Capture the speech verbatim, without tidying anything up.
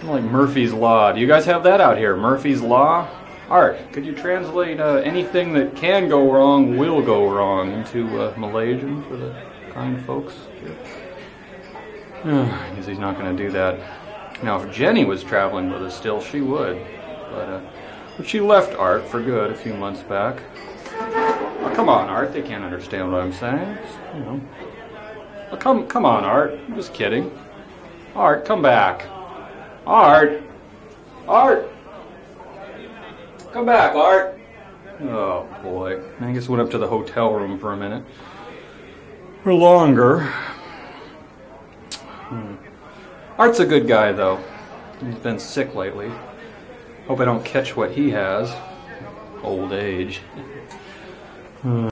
Like Murphy's Law. Do you guys have that out here? Murphy's Law? Art, could you translate uh, anything that can go wrong will go wrong into uh, Malaysian for the kind folks here? I guess he's not going to do that. Now, if Jenny was traveling with us still, she would. But, uh, but she left Art for good a few months back. Oh, come on, Art. They can't understand what I'm saying. Just, you know. Oh, come, come on, Art. I'm just kidding. Art, come back. Art. Art. Come back, Art. Oh, boy. I guess went up to the hotel room for a minute. Or longer. Hmm. Art's a good guy, though. He's been sick lately. Hope I don't catch what he has. Old age. Hmm.